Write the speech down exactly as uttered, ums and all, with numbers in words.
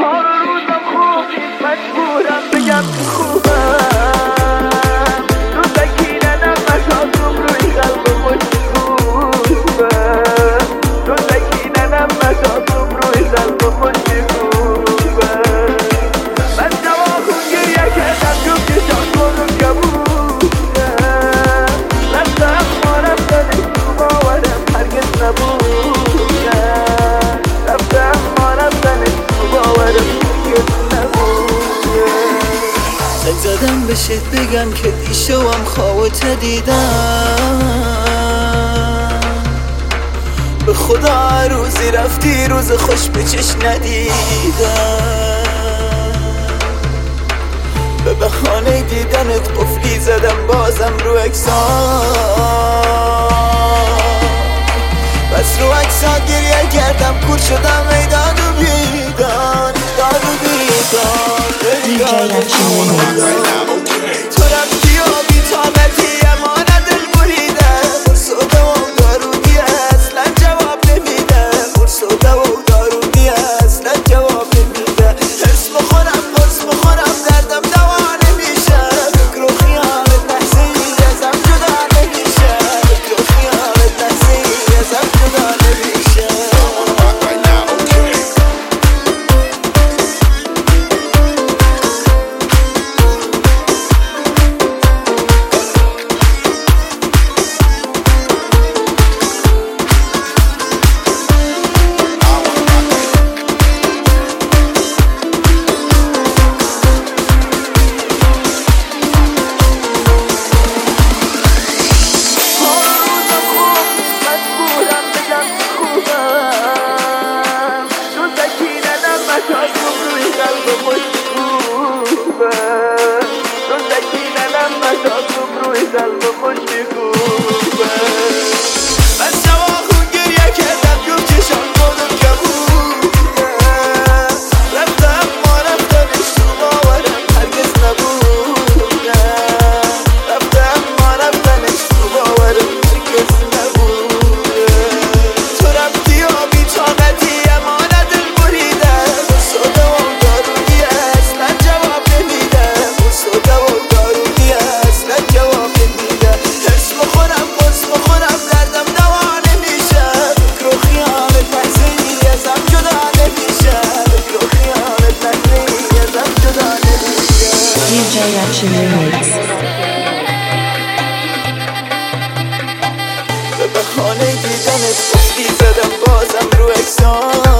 ها رو روزم خوب نیست، مجبورم بگم که خوبم. رو سکینه نفساتم روی قلب خوش میخوبم. رو سکینه نفساتم روی قلب خوش میخوبم. من جواخون گریه کردم جب کشان کنم کبودم. رفتم ما رفتنش تو باورم هرگز نبودم. رفتم ما رفتنش تو باورم هرگز نبودم. زنگ زدم بهت بگم که دیشبم خوابت دیدم. به خدا هر روزی رفتی روز خوش به چشم ندیدم. به بهانه دیدنت قفلی زدم بازم رو اکسان. بس رو اکسان گریه کردم کور شدم ای داد و بیدان. داد و بیدان تو رفتی و بی‌طاقتی اما نه دل بریده. قرص و دوا و دارودی اصلا جواب نمیده. قرص و دوا و دارودی اصلا جواب نمیده. اسم خورم قرص بخورم دردم دوا نمیشه. فکر و خیالت لحظه ای ازم جدا نمیشه. فکر و خیالت لحظه ای ازم جدا نمیشه. بس جواخون گریه کردم جب چشان کنم کبودم. رفتم ما رفتنش تو باورم هرگز نبودم. رفتم ما رفتنش تو باورم هرگز نبودم. تو رفتی و بی‌طاقتی اما نه دل بریده. قرص و دوا و دارودی اصلا جواب نمیده. قرص و دوا و دارودی اصلا جواب نمیده. اسم خورم قرص بخورم دردم دوا نمیشه. فکر و خیالت لحظه ای ازم جدا نمیشه. فکر و خیالت لحظه ای ازم جدا نمیشه. دی جی Action Remix. به بهانه دیدنت قفلی زدم بازم رو اکسان.